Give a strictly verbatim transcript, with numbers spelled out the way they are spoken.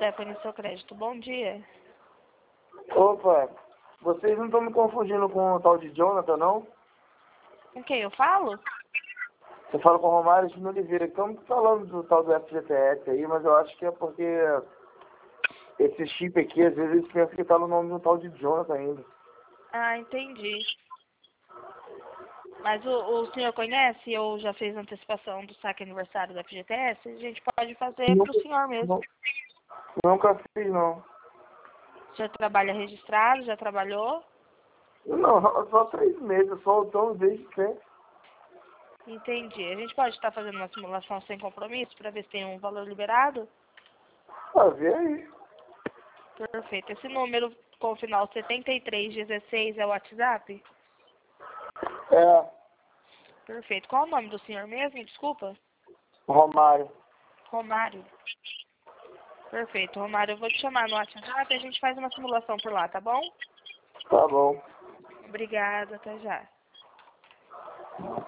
Stephanie, seu crédito. Bom dia. Opa, vocês não estão me confundindo com o tal de Jonathan, não? Com quem eu falo? Você fala com o Romário de Oliveira. Estamos falando do tal do F G T S aí, mas eu acho que é porque esse chip aqui, às vezes, eles pensam que tá no nome do tal de Jonathan ainda. Ah, entendi. Mas o, o senhor conhece ou já fez antecipação do saque aniversário da F G T S? A gente pode fazer Nunca, pro senhor mesmo. nu- nunca fiz, não. O senhor trabalha registrado, já trabalhou? Não, só três meses, só então desde sempre. Entendi. A gente pode estar fazendo uma simulação sem compromisso para ver se tem um valor liberado? Ah, vê aí. Perfeito. Esse número com o final setenta e três dezesseis é o WhatsApp? É, Perfeito. Qual é o nome do senhor mesmo? Desculpa. Romário. Romário. Perfeito. Romário, eu vou te chamar no WhatsApp e a gente faz uma simulação por lá, tá bom? Tá bom. Obrigada, até já.